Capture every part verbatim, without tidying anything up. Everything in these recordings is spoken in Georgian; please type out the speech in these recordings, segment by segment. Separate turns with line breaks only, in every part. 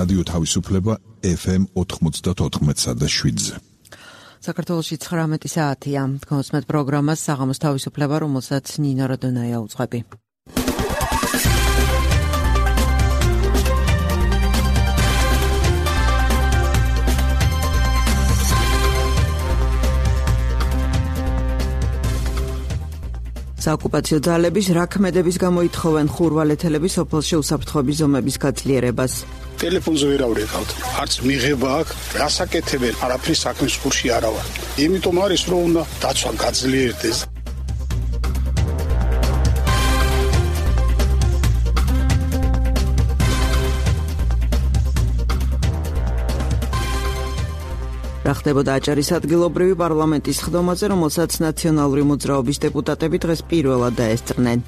რადიო თავისუფლება ეფ ემ ოთხმოცდაოთხ და შვიდზე.
საქართველოში ცხრამეტი საათია. გონსმეთ პროგრამას საღამოს თავისუფლება, რომელსაც ნინო როდონაია უძღვები. საოკუპაციო ძალების რაქმედების გამო ითხოვენ ხურვალეთელების სოფელში უსაფრთხოების ზომების გაძლიერებას.
ტელეფონზე ვერ ავრეკავთ. არც მიღება აქვს, რასაკეთებენ, არაფრის საქმის ხურში არა ვარ. იმიტომ არის რომ უნდა დაცვა გაძლიერდეს.
რა ხდებოდა აჭარის ადგილობრივი პარლამენტის ხდომაზე, რომელსაც ნაციონალური მოძრაობის დეპუტატები დღეს პირველად დაესწრნენ.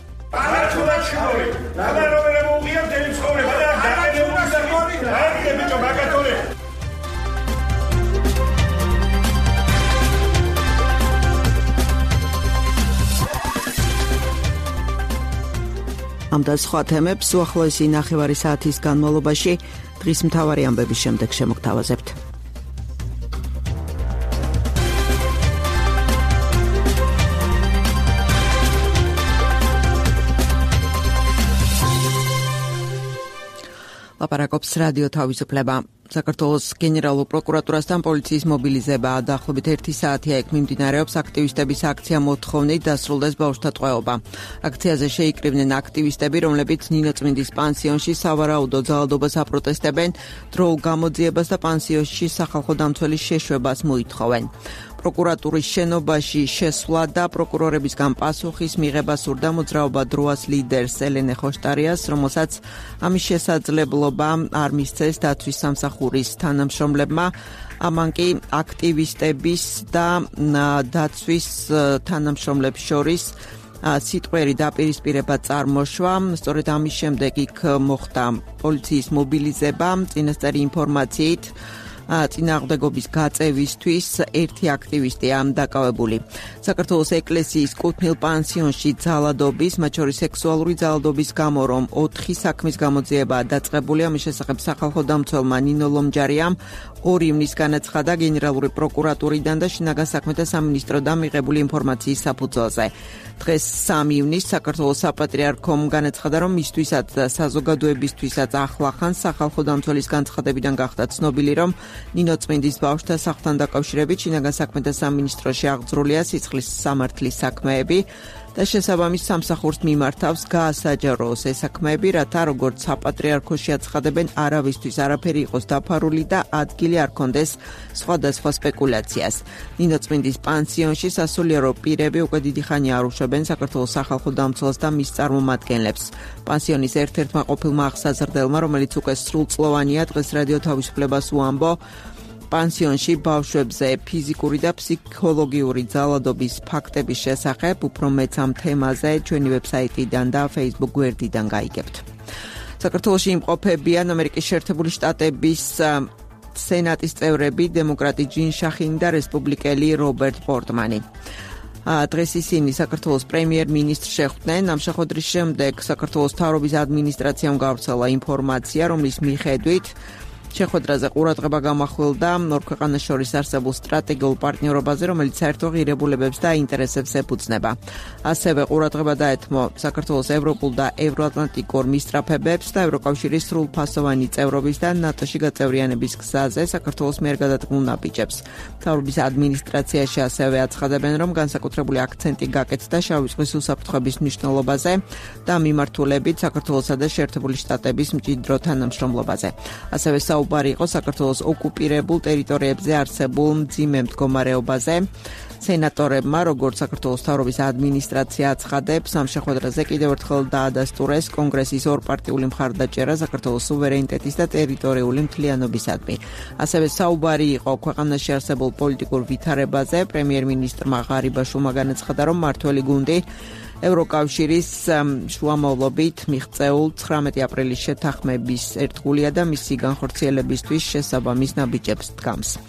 ამ და სხვა თემებს უახლოესი ნახევარი საათის განმავლობაში დღის მთავარი ამბების შემდეგ შემოგთავაზებთ. ლაპარაკობს რადიო თავისუფლება. საქართველოს გენერალურ პროკურატურასთან პოლიციის მობილიზება დაახლოებით ერთი საათია იქ მიმდინარეობს აქტივისტების აქცია მოთხოვნით დასრულდეს ბავშვთა ტყვეობა. აქციაზე შეიკრიბნენ აქტივისტები, რომლებიც ნინოწმინდის პანსიონში სავარაუდო ძალადობას აპროტესტებენ, დროულ გამოძიებას და პანსიონში სახალხო დამცველის შეშვებას მოითხოვენ. პროკურატურის შენობაში შესვლა და პროკურორებისგან პასუხის მიღება სურდა მოძრაობა დროას ლიდერს ელენე ხოშტარიას, რომელსაც ამის შესაძლებლობა არ მისცეს დაცვის სამსახურის თანამშრომლებმა. ამან კი აქტივისტების და დაცვის თანამშრომლებს შორის სიტყვიერი დაპირისპირება წარმოშვა. სწორედ ამის შემდეგ იქ მოხდა პოლიციის მობილიზება. წინასწარი ინფორმაციით წინააღმდეგობის გაწევისთვის ერთი აქტივისტია დაკავებული. საქართველოს ეკლესიის კუთვნილ პანსიონში ძალადობის, მათ შორის სექსუალური ძალადობის გამო, რომ ოთხი საქმის გამოძიება დაწყებული, ამის შესახებ სახალხო დამცველმა ნინო ლომჯარიამ ორი ივნის განაცხადა გენერალური პროკურატურიდან და შინაგან საქმეთა სამინისტროდან მიღებული ინფორმაციის საფუძველზე. დღეს სამი ივნისს საქართველოს საპატრიარქომ განაცხადა, რომ მისთვისაც და საზოგადოებისთვისაც ახლახან სახალხო დამცველის განცხადებიდან გახდა ცნობილი, რომ ნინოწმინდის ბავშვთა სახლთან დაკავშირებით შინაგან საქმეთა სამინისტროში აღძრულია სიცხლის სამართლის საქმეები და შესაბამის სამსახურს მიმართავს გაასაჯაროოს ეს საქმეები, რათა როგორც საპატრიარქოში აცხადებენ, არავისთვის არაფერი იყოს დაფარული და ადგილი არ კონდეს სხვადასხვა სპეკულაციას. ნინოწმინდის პანსიონში სასულიერო პირები უკვე დიდი ხანია არ უშვებენ საქართველოს სახალხო დამცველს და მის წარმომადგენლებს. პანსიონის ერთ-ერთმა ყოფილმა აღსაზრდელმა, რომელიც უკვე სრულწლოვანია, დღეს რადიო თავისუფლებას უამბო, პანსიონში ბავშვებზე ფიზიკური და ფსიქოლოგიური ძალადობის ფაქტების შესახებ უფრო მეც ამ თემაზე ჩვენი ვებსაიტიდან და Facebook გვერდიდან გაიგებთ. საქართველოში იმყოფებიან ამერიკის შეერთებული შტატების სენატის წევრები დემოკრატი ჯინ შახინი და რესპუბლიკელი რობერტ პორტმანი. დღეს ისინი საქართველოს პრემიერ-მინისტრს შეხვდნენ. ამ შეხვედრის შემდეგ საქართველოს მთავრობის ადმინისტრაციამ გავრცელა ინფორმაცია, რომლის მიხედვით შეხვედრაზე ყურადღება გამახვილდა ორ ქვეყანას შორის არსებულ სტრატეგიულ პარტნიორობაზე, რომელიც საერთო ღირებულებებს და ინტერესებს ეფუძნება. ასევე ყურადღება დაეთმო საქართველოს ევროპულ და ევროატლანტიკურ მისწრაფებებს და ევროკავშირის სრულფასოვანი წევრობის და ნატოში გაწევრიანების გზაზე საქართველოს მიერ გადადგმულ ნაბიჯებს. მთავრობის ადმინისტრაციაში ასევე აცხადებენ, რომ განსაკუთრებული აქცენტი გაკეთდა შავი ზღვის უსაფრთხოების მნიშვნელობაზე და მიმართულებით საქართველოსა და შეერთებული შტატების მჭიდრო თანამშრომლობაზე. ასევე საუბარი იყო საქართველოს ოკუპირებულ ტერიტორიებზე არსებულ მძიმე მდგომარეობაზე. სენატორებმა, როგორც საქართველოს მთავრობის ადმინისტრაცია აცხადებს, ამ შეხვედრაზე კიდევ ერთხელ დაადასტურეს კონგრესის ორპარტიული მხარდაჭერა საქართველოს სუვერენიტეტის და ტერიტორიული მთლიანობისადმი. ასევე საუბარი იყო ქვეყანაში არსებულ პოლიტიკურ ვითარებაზე. პრემიერ-მინისტრმა ღარიბაშვილმა განაცხადა, რომ მმართველი გუნდი ევროკავშირის შუამავლობით მიღწეულ ცხრამეტი აპრილის შეთანხმების ერთგულია და მისი განხორციელებისთვის შესაბამის ნაბიჯებს დგამს.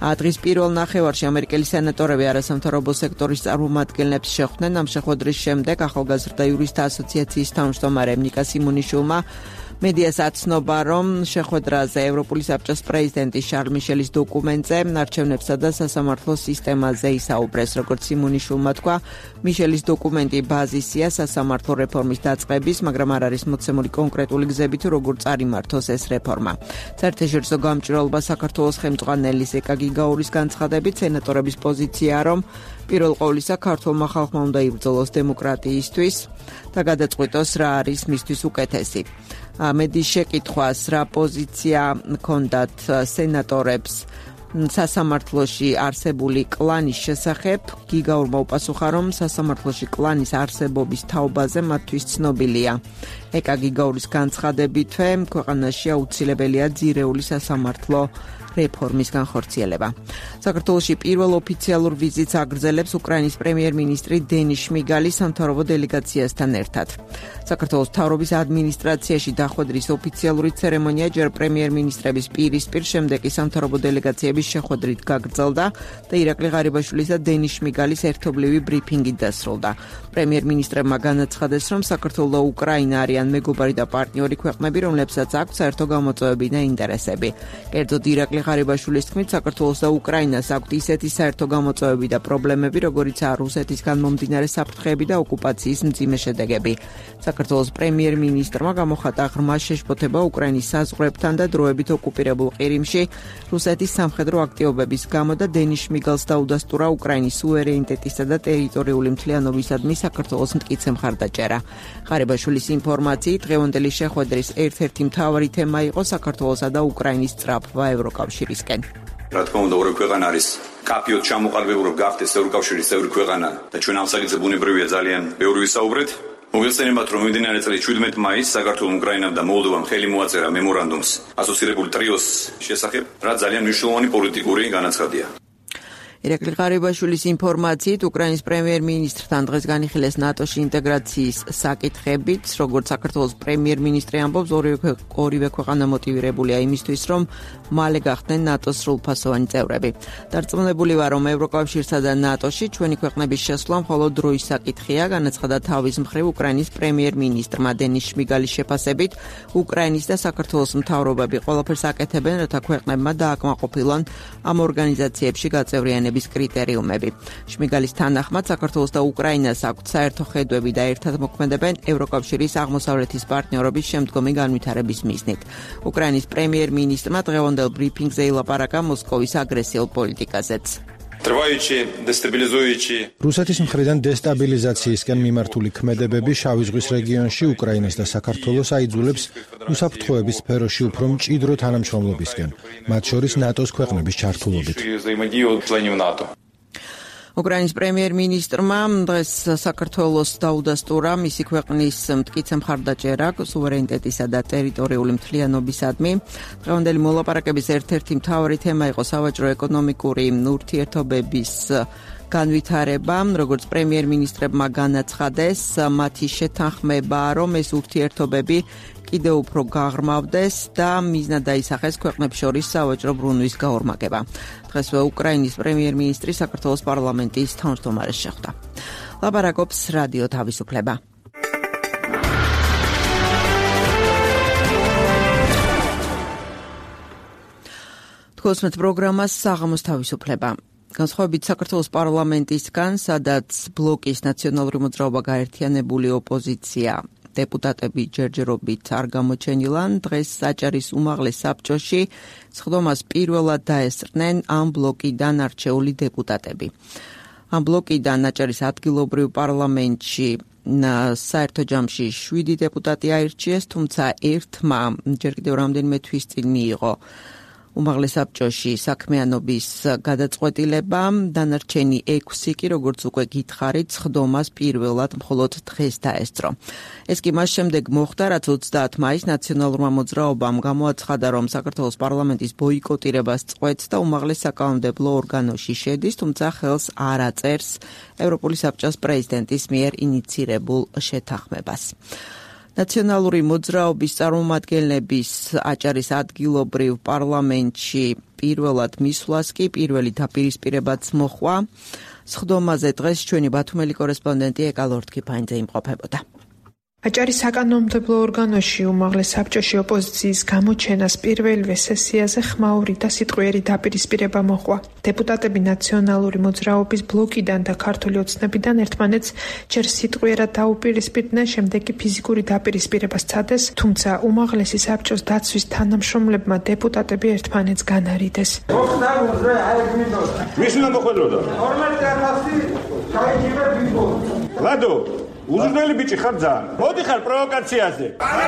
დღის პირველ ნახევარში ამერიკელი სენატორები არასამთავრობო სექტორის წარმომადგენლებს შეხვდნენ. ამ შეხვედრის შემდეგ ახალგაზრდა იურისტთა ასოციაციის თავმჯდომარე ნიკა სიმონიშვილმა მედიას აცნობა, რომ შეხვედრაზე ევროპული საბჭოს პრეზიდენტი შარლ მიშელის დოკუმენტზე, არჩევნებსა და სასამართლო სისტემაზე ისაუბრეს. როგორც სიმონიშვილმა თქვა, მიშელის დოკუმენტი ბაზისია სასამართლო რეფორმის დაწყების, მაგრამ არ არის მოცემული კონკრეტული გზები თუ როგორ წარიმართოს ეს რეფორმა. საერთაშორისო გამჭვირვალობა საქართველოს ხელმძღვანელის ეკა გიგაურის განცხადებით, სენატორების პოზიციაა, რომ პირველ ყოვლისა ქართულმა ხალხმა უნდა იბრძოლოს დემოკრატიისთვის და გადაწყვიტოს რა არის მისთვის უკეთესი. მედის შეკითხვას რა პოზიცია ჰქონდათ სენატორებს სასამართლოში არსებული კლანის შესახებ, გიგაურმა უპასუხა, რომ სასამართლოში კლანის არსებობის თაობაზე მათთვის ცნობილია. ეკა გიგაურის განცხადებითვე ქვეყანაში აუცილებელია ძირეული სასამართლო რეფორმის განხორციელება. საქართველოში პირველ ოფიციალურ ვიზიტს აგრძელებს უკრაინის პრემიერ-მინისტრი დენის შმიგალი სამთავრობო დელეგაციასთან ერთად. საქართველოს მთავრობის ადმინისტრაციაში დახვედრის ოფიციალური ცერემონია ჯერ პრემიერ-მინისტრების პირისპირ, შემდეგ კი სამთავრობო დელეგაციების შეხვედრით გაგრძელდა და ირაკლი ღარიბაშვილის და დენის შმიგალის ერთობლივი ბრიფინგით დასრულდა. პრემიერ-მინისტრებმა განაცხადეს, რომ საქართველო და უკრაინა არიან მეგობარი და პარტნიორი ქვეყნები, რომლებსაც აქვს საერთო გამოწვევები და ინტერესები. კერძოდ ირაკლი ღარიბაშვილის თქმით, საქართველოს და უკრაინას აქვთ ისეთი საერთო გამოწვევები და პრობლემები, როგორიცაა რუსეთისგან მომდინარე საფრთხეები და ოკუპაციის მძიმე შედეგები. საქართველოს პრემიერ-მინისტრმა გამოხატა ღრმა შეშფოთება უკრაინის საზღვრებთან და დროებით ოკუპირებულ ყირიმში რუსეთის სამხედრო აქტივობების გამო და დენის შმიგალს დაუდასტურა უკრაინის სუვერენიტეტისა და ტერიტორიული მთლიანობისადმი საქართველოს მტკიცე მხარდაჭერა. ღარიბაშვილის ინფორმაციით, დღევანდელი შეხვედრის ერთ-ერთი მთავარი თემა იყო საქართველოსა და უკრაინის სწრაფვა ევროკავშირისკენ.
რა თქმა უნდა, ორი ქვეყანა არის კაფიოდ ჩამოყალიბებული, რომ გახდეს ევროკავშირის წევრი ქვეყანა და ჩვენ ამ საკითხზე ბუნებრივია ძალიან ბევრი ვისაუბრეთ. მოგეხსენებათ, რომ მიმდინარე წლის შვიდმეტ მაისს საქართველოს, უკრაინამ და მოლდოვამ ხელი მოაწერა მემორანდუმს ასოცირებული ტრიოს შესახებ, რაც ძალიან მნიშვნელოვანი პოლიტიკური განაცხადია.
ირაკლი ღარიბაშვილის ინფორმაციით, უკრაინის პრემიერ-მინისტრთან დღეს განიხილეს ნატოში ინტეგრაციის საკითხებიც, როგორც საქართველოს პრემიერ-მინისტრი ამბობს, ორივე, ორივე ქვეყანა მოტივირებულია იმისთვის, რომ მალე გახდნენ ნატოს სრულფასოვანი წევრები. დარწმუნებული ვარ, რომ ევროკავშირსა და ნატოში ჩვენი ქვეყნების შესვლა მხოლოდ დროის საკითხია, განაცხადა თავის მხრივ უკრაინის პრემიერ-მინისტრმა დენის შმიგალის შეფასებით, უკრაინის და საქართველოს მთავრობები ყველაფერს აკეთებენ, რათა ქვეყნებმა დააკმაყოფილონ ამ ორგანიზაციებში გაწევრიანება კრიტერიუმები. შმიგალის თანახმად, საქართველოს და უკრაინას აქვთ საერთო ხედვები და ერთად მოქმედებენ ევროკავშირის აღმოსავლეთის პარტნიორობის შემდგომი განვითარების მიზნით. უკრაინის პრემიერ-მინისტრმა დღევანდელ ბრიფინგზე ილაპარაკა მოსკოვის აგრესიულ პოლიტიკაზეც.
რუსეთის მხრიდან დესტაბილიზაციისკენ მიმართული ქმედებები შავი ზღვის რეგიონში უკრაინას და საქართველოს აიძულებს უსაფრთხოების სფეროში უფრო მჭიდრო თანამშრომლობისკენ, მათ შორის ნატოს ქვეყნების ჩართულობით.
უკრაინის პრემიერ-მინისტრმა დღეს საქართველოს დაუდასტურა მისი ქვეყნის მტკიცე მხარდაჭერა სუვერენიტეტისა და ტერიტორიული მთლიანობისადმი. დღევანდელი მოლაპარაკების ერთ-ერთი მთავარი თემა იყო სავაჭრო ეკონომიკური ურთიერთობების განვითარება, როგორც პრემიერ-მინისტრებმა განაცხადეს, მათი შეთანხმებაა, რომ ეს ურთიერთობები კიდევ უფრო გაღრმავდეს და მიზნად დაისახეს ქვეყნებს შორის სავაჭრო ბრუნვის გაორმაგება. დღესვე უკრაინის პრემიერ-მინისტრი საქართველოს პარლამენტის თავმჯდომარეს შეხვდა. ლაპარაკობს რადიო თავისუფლება. თქოსმეთ პროგრამას საღამოს თავისუფლება. განსხვავებით საქართველოს პარლამენტისგან, სადაც ბლოკის ნაციონალური მოძრაობა გაერთიანებული ოპოზიცია დეპუტატები ჯერჯერობით არ გამოჩენილან, დღეს საჭარის უმაღლეს საბჭოში სხდომას პირველად დაესწრნენ ამ ბლოკიდან არჩეული დეპუტატები. ამ ბლოკიდან აჭარის ადგილობრივ პარლამენტში საერთო ჯამში შვიდი დეპუტატი აირჩიეს, თუმცა ერთმა ჯერ კიდევ რამდენიმე თვის წინ მიიღო უმაღლეს საბჭოში საქმიანობის გადაწყვეტილება, დანარჩენი ექვსი კი, როგორც უკვე გითხარით, სხდომას პირველად მხოლოდ დღეს დაესწრო. ეს კი მას შემდეგ მოხდა, რაც ოცდაათი მაისს ნაციონალურმა მოძრაობამ გამოაცხადა, რომ საქართველოს პარლამენტის ბოიკოტირებას წყვეტს და უმაღლეს საკანონმდებლო ორგანოში შედის, თუმცა ხელს არ აწერს ევროპული საბჭოს პრეზიდენტის მიერ ინიცირებულ შეთანხმებას. ნაციონალური მოძრაობის წარმომადგენლების აჭარის ადგილობრივ პარლამენტში პირველად მისვლას კი პირველი დაპირისპირებაც მოხვა. სხდომაზე დღეს ჩვენი ბათუმელი კორესპონდენტი ეკალორთქიფაინძე იმყოფებოდა.
აჭარის საკანონმდებლო ორგანოში უმაღლეს საბჭოში ოპოზიციის გამოჩენას პირველივე სესიაზე ხმაური და სიტყვიერი დაპირისპირება მოჰყვა. დეპუტატები ნაციონალური მოძრაობის ბლოკიდან და ქართული ოცნებიდან ერთმანეთს ჯერ სიტყვიერად დაუპირისპირდნენ, შემდეგ კი ფიზიკური დაპირისპირება სცადეს, თუმცა უმაღლესი საბჭოს დაცვის თანამშრომლებმა დეპუტატები ერთმანეთს განარიდეს.
ლადო უზრდელი ბიჭი ხარ ძალიან. მოდი ხარ პროვოკაციაზე.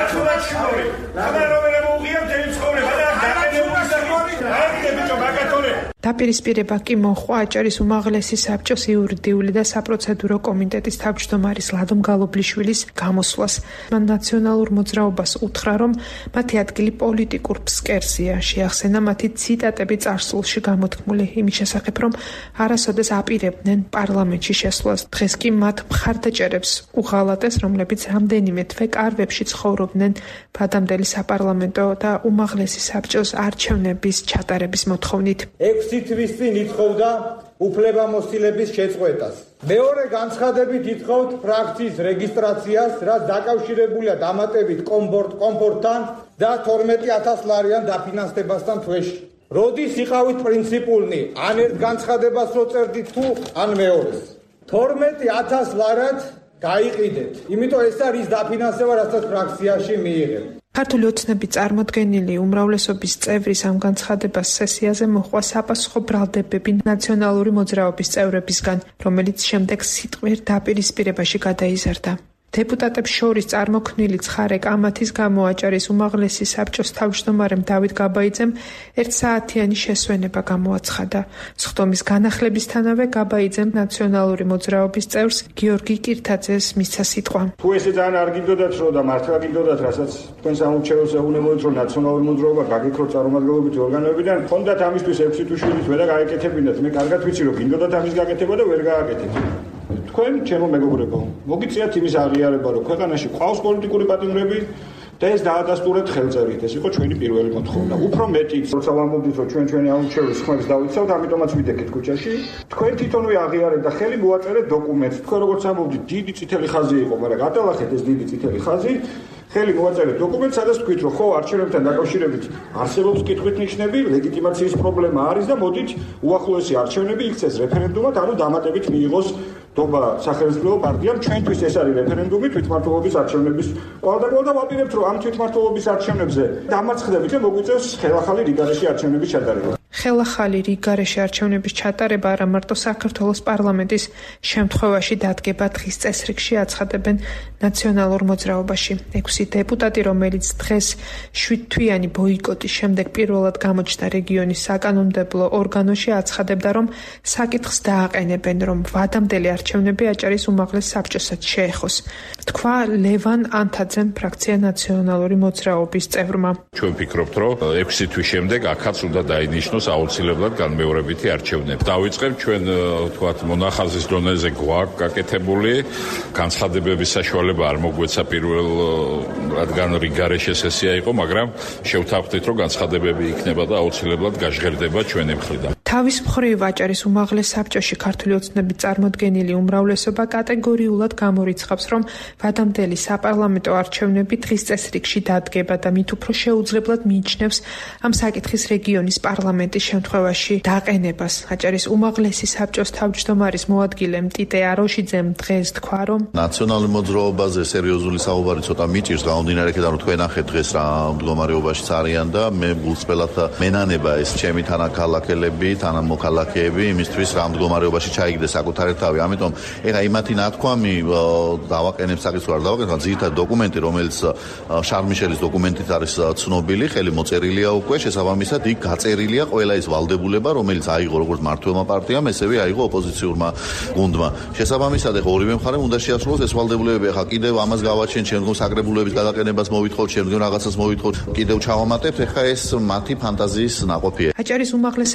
დაპირისპირება კი მოჰყვა აჭარის უმაღლესი საბჭოს იურიდიული და საპროცედურო კომიტეტის თავმჯდომარის ლადო მგალობლიშვილის გამოსვლას. მან ნაციონალურ მოძრაობას უთხრა, რომ მათი ადგილი პოლიტიკურ ფსკერზეა. შეახსენა მათი ციტატები წარსულში გამოთქმული იმის შესახებ, რომ არასოდეს აპირებდნენ პარლამენტში შესვლას. დღეს კი მათ მხარდაჭერებს უღალატეს, რომლებიც რამდენიმე თვე კარვებში ცხოვრობდნენ ვადამდელი საპარლამენტო და უმაღლესი საბჭოს არჩევნების ჩატარების მოთხოვნით.
ექვსი თვის წინ ითხოვდა უფლებამოსილების შეწყვეტას. მეორე განცხადებით ითხოვთ ფრაქციის რეგისტრაციას, რაც დაკავშირებულია დამატებით კომფორტთან და თორმეტი ათას ლარიან დაფინანსებასთან თვეში. როდის იყავით პრინციპულნი, ან ერთ განცხადებას რო წერდით თუ ან მეორეს. თორმეტი ათას ლარად გაიყიდეთ. იმიტომ ეს არის დაფინანსება, რასაც ფრაქციაში მიიღეთ.
ქართული ოცნების წარმოდგენილი უმრავლესობის წევრის ამ განცხადებას სესიაზე მოჰყვა საპასუხო ბრალდებები ნაციონალური მოძრაობის წევრებისგან, რომელიც შემდეგ სიტყვიერ დაპირისპირებაში გადაიზარდა. დეპუტატებს შორის წარმოქმნილი ცხარე კამათის გამო აჭარის უმაღლესი საბჭოს თავმჯდომარემ დავით გაბაიძემ ერთსაათიანი შესვენება გამოაცხადა. სხდომის განახლებისთანავე გაბაიძემ ნაციონალური მოძრაობის წევრს გიორგი კირთაძეს მისცა სიტყვა.
თუ ესე ძალიან არ გინდოდათ რომ და მართლა გინდოდათ, რასაც თქვენ სამორჩეულს ეუბნებოდით, რომ ნაციონალური მოძრაობა გაგიქროთ წარმომადგენლობითი ორგანოებიდან, ხონდათ ამისთვის ექვსი თუ შვიდი თვე და გაეკეთებინათ. მე კარგად ვიცი რომ გინდოდათ ამის გაკეთება და ვერ გააკეთეთ. თქვენ ჩემო მეგობრებო, მოგიწიათ იმის აღიარება, რომ ქვეყანაში ყავს პოლიტიკური პატიმრები და ეს დაადასტურეთ ხელწერით. ეს იყო ჩვენი პირველი მოთხოვნა. უფრო მეტიც, როცა ვამბობთ, რომ ჩვენ ჩვენი აუჩევრის ხმებს დავიცავთ, ამიტომაც ვიდექეთ ქუჩაში. თქვენ თვითონვე აღიარეთ და ხელი მოაწერეთ დოკუმენტს. თქვენ როგორც ამბობთ, დიდი წითელი ხაზი იყო, მაგრამ გატელახეთ ეს დიდი წითელი ხაზი. ხელი მოაწერეთ დოკუმენტს, სადაც თქვით, რომ ხო, არჩევნებთან დაკავშირებით არსებობს კითხვით ნიშნები, ლეგიტიმაციის პრობლემა არის და მოდით უახლოესი არჩევნები იქცეს რეფერენდუმად, ანუ დამატებით მიიღოს დობა სახელმწიფო პარტიამ. ჩვენთვის ეს არის რეფერენდუმი თვითმმართველობის არჩევნების ყვალდაკვალ და ვაპირებთ, რომ ამ თვითმმართველობის არჩევნებზე დამარცხდებით და მოგვიწევს ხელახალი რიგარეში არჩევნების ჩატარება.
ხელახალი რიგარეში არჩევნების ჩატარება არა მარტო საქართველოს პარლამენტის შემთხვევაში დადგება დღის წესრიგში, აცხადებენ ნაციონალურ მოძრაობაში. ექვსი დეპუტატი, რომელიც დღეს შვიდთვიანი ბოიკოტის შემდეგ პირველად გამოჩნდა რეგიონის საკანონმდებლო ორგანოში, აცხადებდა, რომ საკითხს დააყენებენ, რომ ვადამდელი არჩევნები აჭარის უმაღლეს საბჭოსაც შეეხოს. თქვა ლევან ანთაძემ, ფრაქცია ნაციონალური მოძრაობის წევრმა.
ჩვენ ვფიქრობთ, რომ ექვსი თვის შემდეგ აქაც უნდა დაინიშნოს აუცილებლად განმეორებითი არჩევნები. დავიწყებ ჩვენ თქვათ მონახაზის დონეზე გვაქვს გაკეთებული განცხადებების საშუალება არ მოგვეცა პირველ რადგან რიგარეშე სესია იყო, მაგრამ შევთანხმდით, რომ განცხადებები იქნება და აუცილებლად გაჟღერდება ჩვენი მხრიდან.
თავის მხრივ აჭარის უმაღლეს საბჭოში ქართული ოცნების წარმოდგენილი უმრავლესობა კატეგორიულად გამორიცხავს, რომ ვადამდელი საპარლამენტო არჩევნები დღის წესრიგში დადგება და მით უფრო შეუძლებლად მიიჩნევს ამ საკითხის რეგიონის პარლამენტის შემთხვევაში დაყენებას. აჭარის უმაღლესი საბჭოს თავმჯდომარის მოადგილემ ტიტე აროშიძემ დღეს თქვა, რომ
ნაციონალური მოძრაობაზე სერიოზული საუბარი ცოტა მიჭირს, გამომდინარე იქიდან, რომ თქვენ ახეთ დღეს რა მდგომარეობაშიც არიან და მე გულწრფელად მენანება ეს ჩემი თანაქალაქელები, თანამოქალაქეები იმისთვის რა მდგომარეობაში ჩაიგდეს საკუთარი თავი. ამიტომ ეხა იმათი ნათქვამი დავაყენებ საკითხს არ დავაყენებ, ძირითადად დოკუმენტი, რომელიც შარლ მიშელის დოკუმენტით არის ცნობილი, ხელი მოწერილია უკვე, შესაბამისად იქ გაწერილია ყველა ის ვალდებულება, რომელიც აიღო როგორც მმართველმა პარტიამ, ესევე აიღო ოპოზიციურმა გუნდმა. შესაბამისად ეხა ორივე მხარემ უნდა შეასრულოს ეს ვალდებულებები. ეხა კიდევ ამას გავაჩენთ, შემდგომ საგრებულების გადაყენებას მოვითხოვთ, შემდგომ რაღაცას მოვითხოვთ, კიდევ ჩავამატებთ, ეხა ეს მათი ფანტაზიის ნაყოფია.
აჭარის უმაღლეს საბჭოში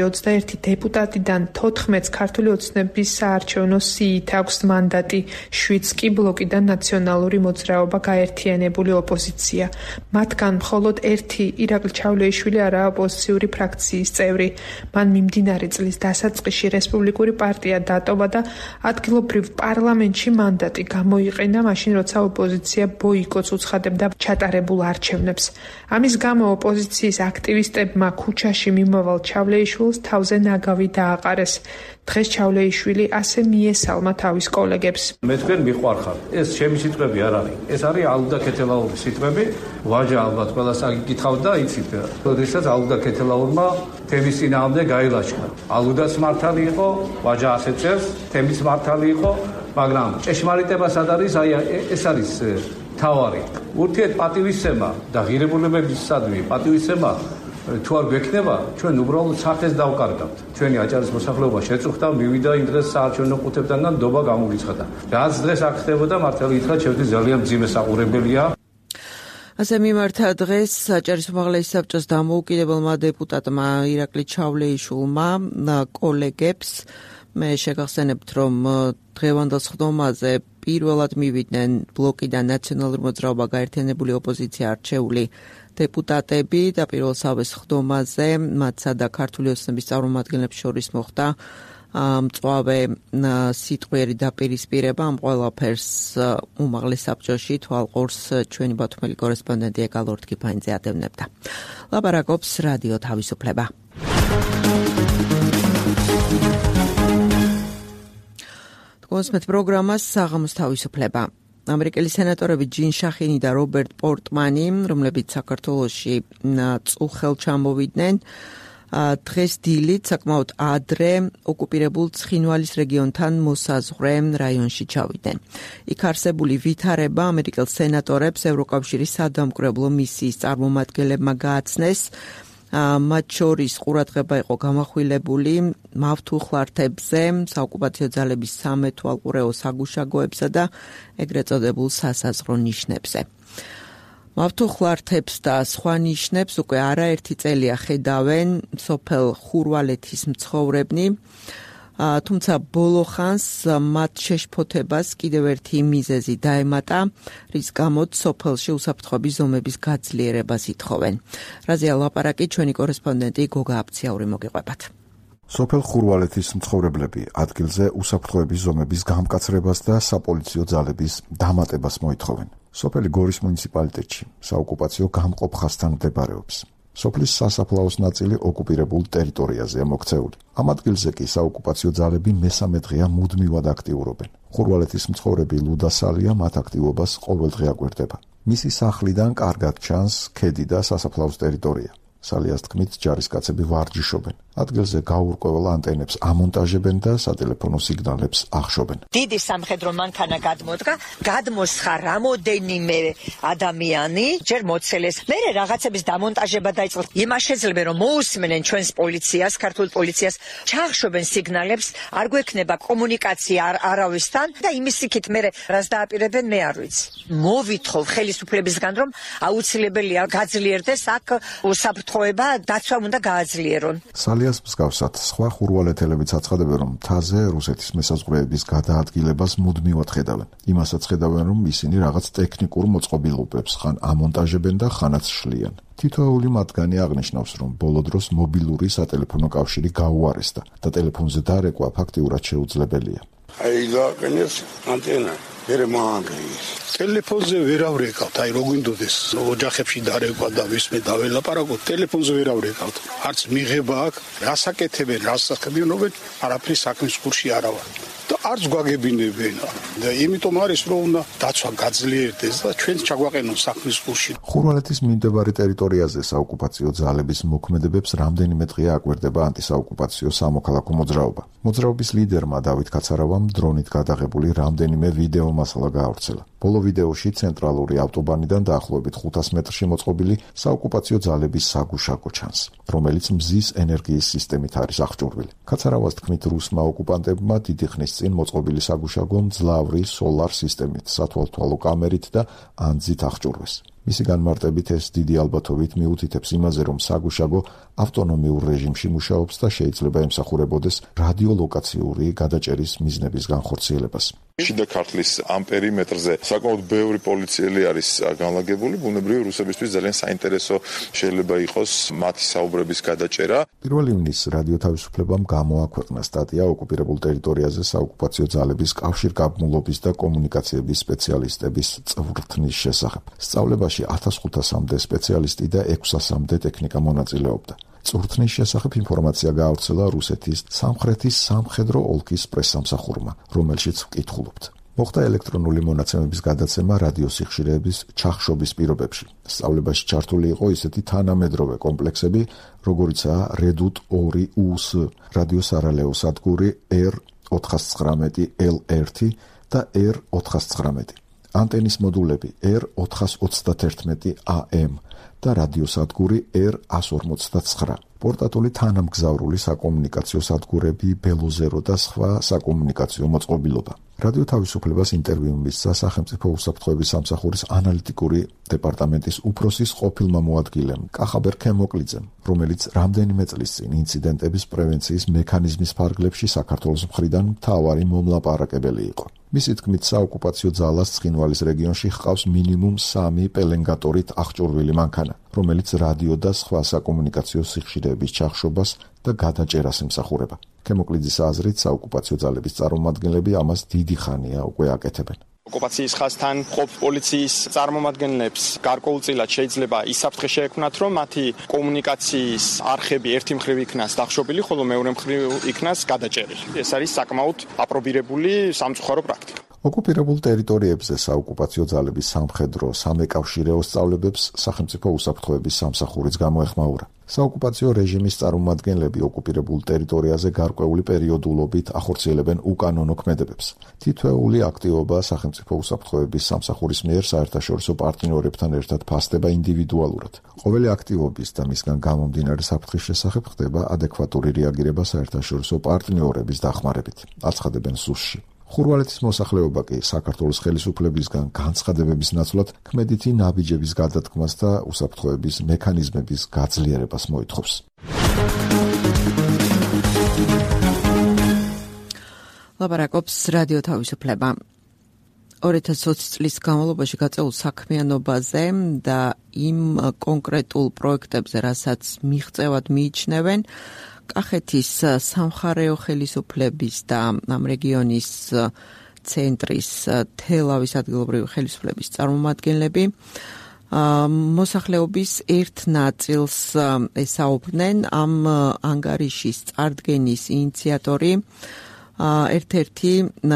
ოცდაერთი დეპუტატიდან თოთხმეტს ქართული ოცნების საარჩევნო სიით აქვს მანდატი, შვიდს კი ბლოკიდან ნაციონალური მოძრაობა გაერთიანებული ოპოზიცია. მათგან მხოლოდ ერთი ირაკლი ჩავლეიშვილი არაა ოპოზიციური ფრაქციის წევრი. მან მიმდინარე წლის დასაწყისში რესპუბლიკური პარტია დატოვა და ადგილობრივ პარლამენტში მანდატი გამოიყენა, მაშინ როცა ოპოზიცია ბოიკოტს უცხადებდა ჩატარებულ არჩევნებს. ამის გამო ოპოზიციის აქტივისტებმა ქუჩაში მიმავალ ჩავლეიშვილს თავზე ნაგავი დააყარეს. დღეს ჩავლეიშვილი ასე მიესალმა თავის კოლეგებს.
მე თქვენ მიყვარხარ. ეს ჩემი სიტყვები არ არის. ეს არის ალუდა ქეთელაურის სიტყვები. ვაჟა ალბათ ყველას აგიკითხავთ და იცით, როდესაც ალუდა ქეთელაურმა თემის წინააღმდეგ გაილაშქრა. ალუდაც მართალი იყო, ვაჟა ასე წერს, თემის მართალი იყო, მაგრამ ჭეშმარიტება სად არის? აი ეს არის თავარი. ურთიერთ პატივისცემა და ღირებულებებისადმი პატივისცემა თუ არ გვექნება, ჩვენ უბრალოდ სახეს დავკარგავთ. ჩვენი აჭარის მოსახლეობა შეწუხდა, მივიდა იმ დღეს საარჩევნო ყუთებთან და ნდობა გამოგვიცხადა. რაც დღეს აქ ხდებოდა, მართალი გითხრათ, ჩემთვის ძალიან მძიმე საყურებელია.
ასე მიმართა დღეს აჭარის უმაღლესი საბჭოს დამოუკიდებელმა დეპუტატმა ირაკლი ჩავლეიშვილმა კოლეგებს მე შეგახსენებთ, რომ დღევანდელ სხდომაზე პირველად მივიდნენ ბლოკიდან ნაციონალური მოძრაობა გაერთიანებული ოპოზიცია არჩეული დეპუტატები და პირველსავე სხდომაზე მათსა და ქართული ოცნების წარმომადგენლებს შორის მოხდა მწვავე სიტყვიერი დაპირისპირება. ამ ყველაფერს უმაღლეს საბჭოში თვალყურს ჩვენი ბათუმელი კორესპონდენტი ეკალორდ კიფაინძე ადევნებდა. ლაპარაკობს რადიო თავისუფლება. გოსმეთ პროგრამას საღამოს თავისუფლება. ამერიკელი სენატორები ჯინ შახინი და რობერტ პორტმანი, რომლებიც საქართველოში წუხელ ჩამოვიდნენ, დღეს დილით საკმაოდ ადრე ოკუპირებულ ცხინვალის რეგიონთან მოსაზღვრე რაიონში ჩავიდნენ. იქ არსებული ვითარება ამერიკელ სენატორებს ევროკავშირის სადამკვირვებლო მისიის წარმომადგენლებმა გააცნეს. მათ შორის ყურადღება იყო გამახვილებული მავთუხლართებზე, საოკუპაციო ძალების სამეთვალყურეო საგუშაგოებსა და ეგრეთ წოდებულ სასაზღვრო ნიშნებზე. მავთუხლართებს და სხვა ნიშნებს უკვე არაერთი წელია ხედავენ სოფელ ხურვალეთის მცხოვრებნი, თუმცა ბოლო ხანს მათ შეშფოთებას კიდევ ერთი მიზეზი დაემატა, რის გამოც სოფელში უსაფრთხოების ზომების გაძლიერებას ითხოვენ. რაზეა ლაპარაკი ჩვენი კორესპონდენტი გოგა აფციაური მოგიყვებათ.
სოფელ ხურვალეთის მცხოვრებლები ადგილზე უსაფრთხოების ზომების გამკაცრებას და საპოლიციო ძალების დამატებას მოითხოვენ. სოფელი გორის მუნიციპალიტეტში საოკუპაციო გამყოფ ხაზთან მდებარეობს. სოფლის სასაფლაოს ნაწილი ოკუპირებულ ტერიტორიაზეა მოქცეული. ამ ადგილზე კი საოკუპაციო ძალები მესამე დღეა მუდმივად აქტიურობენ. ხურვალეთის მცხოვრები ლუდა სალია მათ აქტივობას ყოველდღე აკვირდება. მისი სახლიდან კარგად ჩანს ქედი და სასაფლაოს ტერიტორია. სალიას თქმით, ჯარისკაცები ვარჯიშობენ. ადგილზე გაურკვეველ ანტენებს ამონტაჟებენ და სატელეფონო სიგნალებს ახშობენ.
დიდი სამხედრო მანქანა გადმოდგა, გადმოსხა რამოდენიმე ადამიანი, ჯერ მოცელეს. მერე რაღაცების დამონტაჟება დაიწყო. იმას შეძლებენ, რომ მოусმენენ ჩვენს პოლიციას, ქართულ პოლიციას, ჩახშობენ სიგნალებს, არ გვექნება კომუნიკაცია არავისთან და იმის იქით მერე რას დააპირებენ, მე არ ვიცი. მოვითხოვ ხელისუფლებისგან, რომ აუცილებელია გაძლიერდეს აქ უსაფრთხოება, დაცვა უნდა გააძლიერონ.
სალიას მსგავსად, სხვა ხურვალეთელებიც აცხადებენ, რომ მთაზე რუსეთის მესაზღვრეების გადაადგილებას მუდმივად ხედავენ. იმასაც ხედავენ, რომ ისინი რაღაც ტექნიკურ მოწყობილობებს ხან ამონტაჟებენ და ხანაც შლიან. თითოეული მათგანი აღნიშნავს, რომ ბოლო დროს მობილური სატელეფონო კავშირი გაუარესდა და ტელეფონზე დარეკვა ფაქტიურად შეუძლებელია.
აი გააკენეს ანტენა, მერე მაანგრიის. ტელეფონზე ვერ ავრეკავთ, აი რო გვინდოდეს ოჯახებში დარეკვა და ვისმე დაველაპარაკოთ, ტელეფონზე ვერ ავრეკავთ. არც მიღება აქვს, რასაკეთებენ, რასახმიანობენ, არაფრის საქმის კურსში არა ვარ. და არც გვაგებინებენ და იმიტომ არის რომ უნდა დაცვა გაძლიერდეს და ჩვენც ჩაგვაყენონ საქმის კურსში.
ხურვალეთის მიმდებარე ტერიტორიაზე საოკუპაციო ძალების მოქმედებებს რამდენიმე დღეა აკვირდება ანტისაოკუპაციო სამოქალაქო მოძრაობა. მოძრაობის ლიდერმა დავით კაცარავამ დრონით გადაღებული რამდენიმე ვიდეო მასალა გაავრცელა. ბოლო ვიდეოში ცენტრალური ავტობანიდან დაახლოებით ხუთას მეტრში მოწყობილი საოკუპაციო ძალების საგუშაგო ჩანს, რომელიც მზის ენერგიის სისტემით არის აღჭურვილი. კაცარავას თქმით, რუსმა ოკუპანტებმა დიდი ხნის წინ მოწყობილი საგუშაგო მძლავრი სოლარ სისტემით, სათვალთვალო კამერით და ანძით აღჭურვეს. მისი განმარტებით ეს დიდი ალბათობით მიუთითებს იმაზე, რომ საგუშაგო ავტონომიურ რეჟიმში მუშაობს და შეიძლება ემსახურებოდეს რადიოლოკაციური გადაჭერის მიზნების განხორციელებას.
შიდა ქართლის ამ პერიმეტრზე საკმაოდ ბევრი პოლიციელი არის განლაგებული, ბუნებრივი რუსებისთვის ძალიან საინტერესო შეიძლება იყოს მათი საუბრების გადაჭერა.
პირველ ივნისს რადიო თავისუფლებამ გამოაქვეყნა სტატია ოკუპირებულ ტერიტორიაზე საოკუპაციო ძალების კავშირგაბმულობის და კომუნიკაციების სპეციალისტების წვრთნის შესახებ. სწავლებაში ათას ხუთასამდე სპეციალისტი და ექვსასამდე ტექნიკა მონაწილეობდა. წვრთნის შესახებ ინფორმაცია გაავრცელა რუსეთის სამხრეთის სამხედრო ოლქის პრესსამსახურმა, რომელშიც ვკითხულობთ. მოხდა ელექტრონული მონაცემების გადაცემა რადიოსიხშირეების ჩახშობის პირობებში. სწავლებაში ჩართული იყო ისეთი თანამედროვე კომპლექსები, როგორიცაა რედუტ ორი უ-ს, რადიოსარალეო სადგური R ოთხასცხრამეტი L ერთი და R ოთხასცხრამეტი, ანტენის მოდულები R ოთხას ოცდაათერთმეტი A M და რადიოსადგური R εκατს ორმოცდაცხრა. პორტატული თანამგზავრული საკომუნიკაციო სადგურები ბელოზერო და სხვა საკომუნიკაციო მოწყობილობა. რადიო თავისუფლებას ინტერვიუ მისცა სახელმწიფო უსაფრთხოების სამსახურის ანალიტიკური დეპარტამენტის უფროსის ყოფილმა მოადგილემ კახაბერ ქემოკლიძემ, რომელიც რამდენიმე წლის წინ ინციდენტების პრევენციის მექანიზმის ფარგლებში საქართველოს მხრიდან მთავარი მომლაპარაკებელი იყო. მისი თქმით, საოკუპაციო ძალას ცხინვალის რეგიონში ჰყავს მინიმუმ სამი პელენგატორით აღჭურვილი მანქანა, რომელიც რადიო და სხვა საკომუნიკაციო სიხშირეების ჩახშობას და გადაჭერას ემსახურება. ქემოკლიძის აზრით, საოკუპაციო ძალების წარმომადგენლები ამას დიდი ხანია უკვე აკეთებენ.
ოკუპაციის ხაზთან მყოფ პოლიციის წარმომადგენლებს გარკვეულწილად შეიძლება ის საფრთხე შეექმნათ, რომ მათი კომუნიკაციის არხები ერთი მხრივ იქნას დახშობილი, ხოლო მეორე მხრივ იქნას გადაჭერილი. ეს არის საკმაოდ აპრობირებული სამწუხარო პრაქტიკა.
ოკუპირებულ ტერიტორიებზე საოკუპაციო ძალების სამხედრო სამეკავშირეო სწავლებებს სახელმწიფო უსაფრთხოების სამსახურიც გამოეხმაურა. საოკუპაციო რეჟიმის წარმომადგენლები ოკუპირებულ ტერიტორიაზე გარკვეული პერიოდულობით ახორციელებენ უკანონო ქმედებებს. თითოეული აქტივობა სახელმწიფო უსაფრთხოების სამსახურის მიერ საერთაშორისო პარტნიორებთან ერთად ფასდება ინდივიდუალურად. ყოველი აქტივობის და მისგან გამომდინარე საფრთხის შესახებ ხდება ადეკვატური რეაგირება საერთაშორისო პარტნიორების დახმარებით, აცხადებენ სუსში. ხურვალეთის მოსახლეობა კი საქართველოს ხელისუფლებისგან განცხადებების ნაცვლად ქმედითი ნაბიჯების გადადგმას და უსაფრთხოების მექანიზმების გაძლიერებას მოითხოვს.
ლაპარაკობს რადიო თავისუფლება. ორი ათას ოცი წლის განმავლობაში გაწეულ საქმიანობაზე და იმ კონკრეტულ პროექტებზე, რასაც მიღწევად მიიჩნევენ, კახეთის სამხარეო ხელისუფლების და ამ რეგიონის ცენტრის თელავის ადგილობრივი ხელისუფლების წარმომადგენლები მოსახლეობის ერთ ნაწილს ესაუბრნენ. ამ ანგარიშის წარდგენის ინიციატორი ერთ-ერთი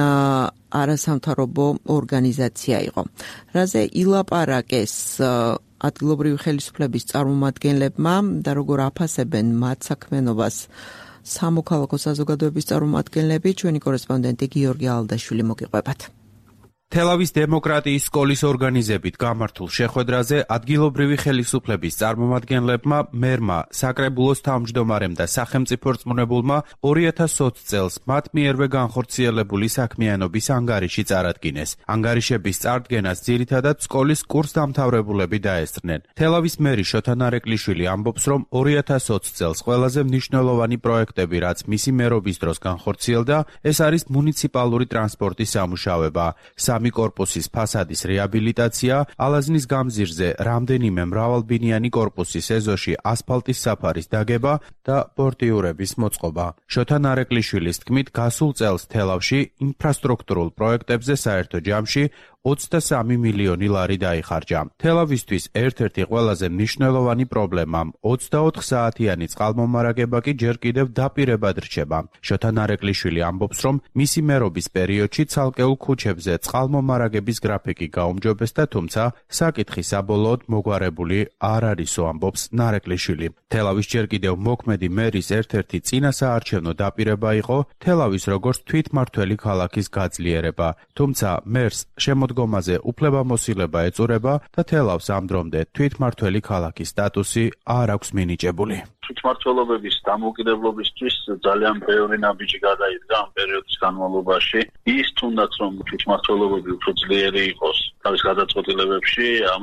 არასამთავრობო ორგანიზაცია იყო. რაზე ილაპარაკეს ადგილობრივი ხელისუფლების წარმომადგენლებმა და როგორ აფასებენ მათ საქმიანობას სამოქალაქო საზოგადოების წარმომადგენლები, ჩვენი კორესპონდენტი გიორგი ალდაშვილი მოგიყვებათ.
თელავის დემოკრატიის სკოლის ორგანიზებით გამართულ შეხვედრაზე ადგილობრივი ხელისუფლების წარმომადგენლებმა, მერმა, საკრებულოს თავმჯდომარემ და სახელმწიფო რწმუნებულმა ორი ათას ოცი წელს მათ მიერვე განხორციელებული საქმიანობის ანგარიში წარადგინეს. ანგარიშების წარდგენას ძირითადად სკოლის კურსდამთავრებულები დაესწრნენ. თელავის მერი შოთა ნარეკვლიშვილი ამბობს, რომ ორი ათას ოცი წელს ყველაზე მნიშვნელოვანი პროექტები, რაც მისი მერობის დროს განხორციელდა, ეს არის მუნიციპალური ტრანსპორტის სამუშაოება. სამი კორპუსის ფასადის რეაბილიტაცია, ალაზნის გამზირზე რამდენიმე მრავალბინიანი კორპუსის ეზოში ასფალტის საფარის დაგება და ბორდიურების მოწყობა. შოთა ნარეკლიშვილის თქმით, გასულ წელს თელავში ინფრასტრუქტურულ პროექტებზე საერთო ჯამში ოცდასამი მილიონი ლარი დაიხარჯა. თელავისთვის ერთ-ერთი ყველაზე მნიშვნელოვანი პრობლემა ოცდაოთხ საათიანი წყალმომარაგება კი ჯერ კიდევ დაპირებად რჩება. შოთა ნარეკვლიშვილი ამბობს, რომ მისი მერობის პერიოდში ცალკეულ ქუჩებზე წყალმომარაგების გრაფიკი გაუმჯობესდა, თუმცა საკითხი საბოლოოდ მოგვარებული არ არისო, ამბობს ნარეკვლიშვილი. თელავის ჯერ კიდევ მოქმედი მერის ერთ-ერთი წინასაარჩევნო დაპირება იყო თელავის როგორც თვითმმართველი ქალაქის გაძლიერება, თუმცა მერს შემოდგომაზე უფლებამოსილება ეწურება და თელავს ამ დრომდე თვითმმართველი ქალაქის სტატუსი არ აქვს მინიჭებული.
თვითმმართველობების დამოუკიდებლობისთვის ძალიან ბევრი ნაბიჯი გადაიდგა ამ პერიოდის განმავლობაში. ის თუნდაც რომ თვითმმართველობები უფრო ძლიერი იყოს თავის გადაწყვეტილებებში, ამას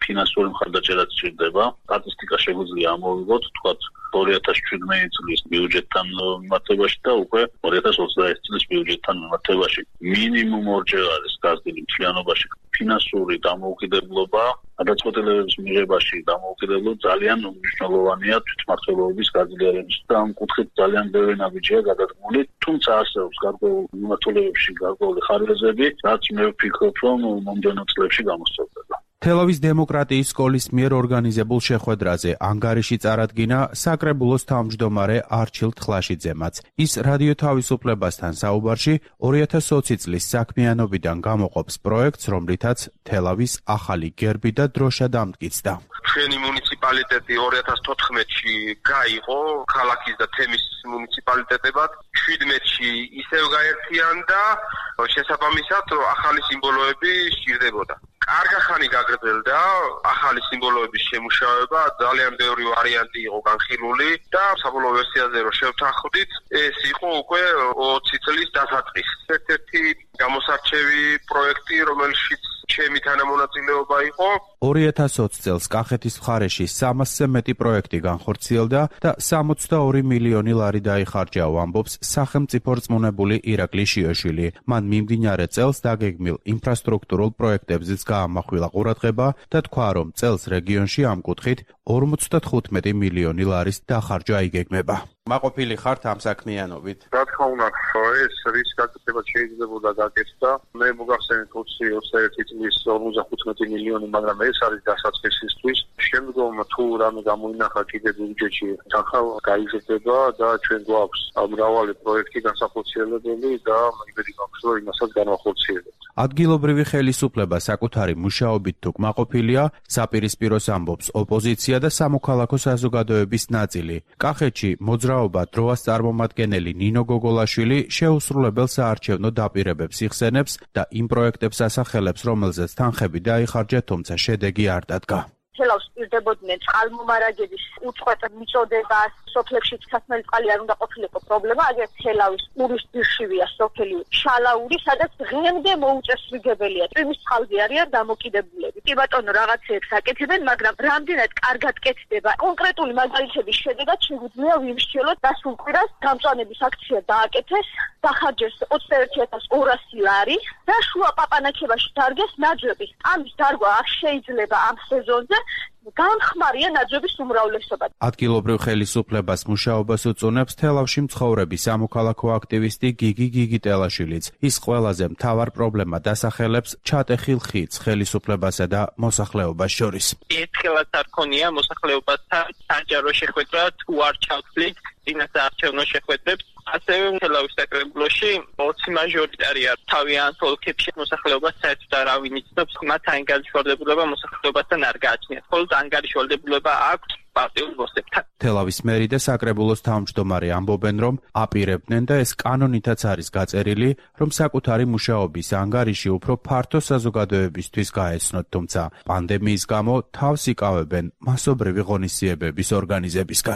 ფინანსური მხარდაჭერაც სჭირდება. სტატისტიკა შეგვიძლია ამოვიღოთ, თქვათ ორი ათას შვიდმეტი წლის ბიუჯეტთან მიმართებაში და უკვე ორი ათას ოცდაერთი წლის ბიუჯეტთან მიმართებაში მინიმუმ ორჯერ არის გაზრდილი მთლიანობაში ფინანსური დამოუკიდებლობა, გადაწყვეტილებების მიღებაში დამოუკიდებლობა ძალიან მნიშვნელოვანია თვითმმართველობის გაძლიერების და ამ კუთხით ძალიან ბევრი ნაბიჯია გადადგმული, თუმცა არსებობს გარკვეული მიმართულებებში გარკვეული ხარისხები, რაც მე ვფიქრობ, რომ მომდევნო წლებში გამოსწორდება.
თელავის დემოკრატიის სკოლის მიერ ორგანიზებულ შეხვედრაზე ანგარიში წარადგინა საკრებულოს თავმჯდომარე არჩილ თხლაშიძემაც. ის რადიო თავისუფლებასთან საუბარში ორი ათას ოცი წლის საქმიანობიდან გამოყოფს პროექტს, რომლითაც თელავის ახალი გერბი და დროშა დამტკიცდა.
ჩვენი მუნიციპალიტეტი ორი ათას თოთხმეტში გაიყო ქალაქის და თემის მუნიციპალიტეტებად, შვიდმეტში ისევ გაერთიანდა, შესაბამისად ახალი სიმბოლოები სჭირდებოდა. კარგა ხანი გაგრძელდა ახალი სიმბოლოების შემუშავება, ძალიან ბევრი ვარიანტი იყო განხილული და საბოლოო ვერსიაზე რომ შევთანხმდით, ეს იყო უკვე ოცი წლის დასაწყისი. ერთ-ერთი გამოსარჩევი პროექტი, რომელშიც ჩემი თანამონაწილეობა იყო.
ორი ათას ოცი წელს კახეთის მხარეში სამასზე მეტი პროექტი განხორციელდა და სამოცდაორი მილიონი ლარი დაიხარჯა, ამბობს სახელმწიფო რწმუნებული ირაკლი შიოშვილი. მან მიმდინარე წელს დაგეგმილ ინფრასტრუქტურულ პროექტებზეც გაამახვილა ყურადღება და თქვა, რომ წელს რეგიონში ამ კუთხით ორმოცდათხუთმეტი მილიონი ლარის დახარჯვა იგეგმება. მაყოფილი ხართ ამ საქმიანობით?
რა თქმა უნდა, ეს რის გაკეთება შეიძლებოდა გაკეთდა. მე მოგახსენეთ ოცი ოცდაერთი წლის ორმოცდახუთმეტი მილიონი, მაგრამ ეს არის დასაწყისისთვის. შემდგომ თუ რამე გამოინახა კიდე ბიუჯეტში, ახალ გაიზრდება და ჩვენ გვაქვს მრავალი პროექტი განსახორციელებელი და იმედი მაქვს, რომ იმასაც განვახორციელებთ.
ადგილობრივი ხელისუფლება საკუთარი მუშაობით თუ კმაყოფილია, საპირისპიროს ამბობს ოპოზიცია და სამოქალაქო საზოგადოების ნაწილი. კახეთში მოძრაობა დროას წარმომადგენელი ნინო გოგოლაშვილი შეუსრულებელ საარჩევნო დაპირებებს იხსენებს და იმ პროექტებს ასახელებს, რომელზეც თანხები დაიხარჯა, თუმცა შედეგი არ დადგა.
თელავს პირდებოდნენ წყალმომარაგების უწყვეტ მიწოდებას, სოფლებში სასმელი წყალი არ უნდა ყოფილიყო პრობლემა, აგერ თელავის ურის ძირშივია სოფელი შალაური, სადაც დღემდე მოუწესრიგებელია. წვიმის წყალზე არიან დამოკიდებულები. კი ბატონო, რაღაცეებს აკეთებენ, მაგრამ რამდენად კარგად კეთდება. კონკრეტული მაგალითების შედეგად შეგვიძლია ვიმსჯელოთ დასულ კვირას გამწვანების აქცია დააკეთეს, დახარჯეს ოცდაერთი ათას ორასი ლარი და შუა პაპანაკებაში დარგეს ნაძვები. ამის დარგვა არ შეიძლება ამ სეზონზე. განხმარია ნაძვების უმრავლესობა.
ადგილობრივ ხელისუფლებას მუშაობას უწუნებს თელავში მცხოვრები სამოქალაქო აქტივისტი გიგი გიგიტელაშვილიც. ის ყველაზე მთავარ პრობლემა დასახელებს ჩატეხილ ხიდს ხელისუფლებასა და მოსახლეობას შორის.
ერთხელაც არ ქონია მოსახლეობასთან საჯარო შეხვედრა თუ არ ჩავთვლით წინასაარჩევნო შეხვედრებს. ასევე თელავის საკრებულოში ოცი მაჟორიტარია თავიანთ ოლქებში მოსახლეობას საერთოდ არავინ იცნობს, მათ ანგარიშვალდებულება მოსახლეობასთან არ გააჩნიათ, ხოლო ანგარიშვალდებულება აქვს პარტიულ ბოსებთან.
თელავის მერი და საკრებულოს თავმჯდომარე ამბობენ, რომ აპირებდნენ და ეს კანონითაც არის გაწერილი, რომ საკუთარი მუშაობის ანგარიში უფრო ფართო საზოგადოებისთვის გაეცნოთ, თუმცა პანდემიის გამო თავს იკავებენ მასობრივი ღონისძიებების ორგანიზებისგან.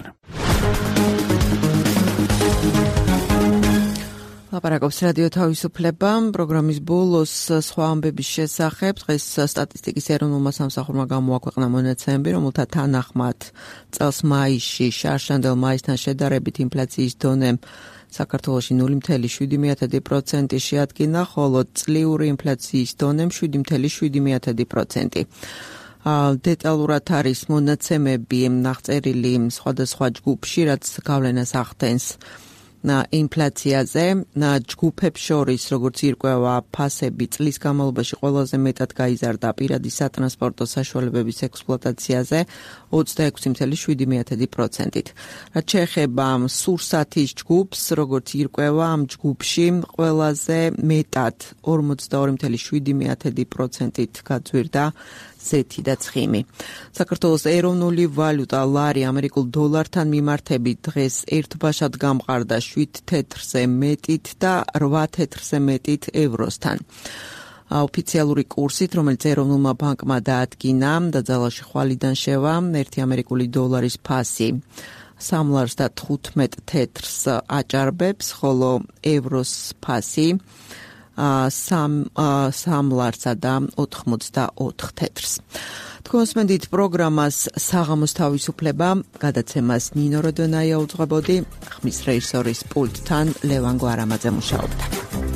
ლაპარაკობს რადიო თავისუფლება, პროგრამის ბოლოს სხვა ამბების შესახებ. დღეს სტატისტიკის ეროვნულმა სამსახურმა გამოაქვეყნა მონაცემები, რომელთა თანახმად წელს მაისში შარშანდელ მაისთან შედარებით ინფლაციის დონე საქართველოში ნული მცდარი შვიდი პროცენტი შეადგინა, ხოლო წლიური ინფლაციის დონემ შვიდი მცდარი შვიდი პროცენტი. დეტალურად არის მონაცემები ნახწერილი სხვადასხვა ჯგუფში, რაც გავლენას ახდენს ინფლაციაზე. ჯგუფებს შორის, როგორც ირკვევა ფასები, წლის განმავლობაში ყველაზე მეტად გაიზარდა პირადი სატრანსპორტო საშუალებების ექსპლუატაციაზე ოცდაექვსი მცდარი შვიდი პროცენტით. რაც შეეხება სურსათის ჯგუფს, როგორც ირკვევა, ამ ჯგუფში ყველაზე მეტად ორმოცდაორი მცდარი შვიდი პროცენტით გაძვირდა ზეთი და ცხიმი. საქართველოს ეროვნული ვალუტა ლარი ამერიკულ დოლართან მიმართებით დღეს ერთბაშად გამყარდა შვიდ თეთრზე მეტით და რვა თეთრზე მეტით ევროსთან. ოფიციალური კურსით, რომელიც ეროვნულმა ბანკმა დაადგინა და ძალაში ხვალიდან შევა, ერთი ამერიკული დოლარის ფასი სამ ლარს და თხუთმეტ თეთრს აჭარბებს, ხოლო ევროს ფასი სამ ლარსა და ოთხმოცდაოთხ თეთრს. თქვენსმენდით პროგრამას საღამოს თავისუფლება, გადაცემას ნინო როდონაია უძღვებოდი, ხმის რეჟისორის პულტთან ლევან გვარამაძე მუშაობდა.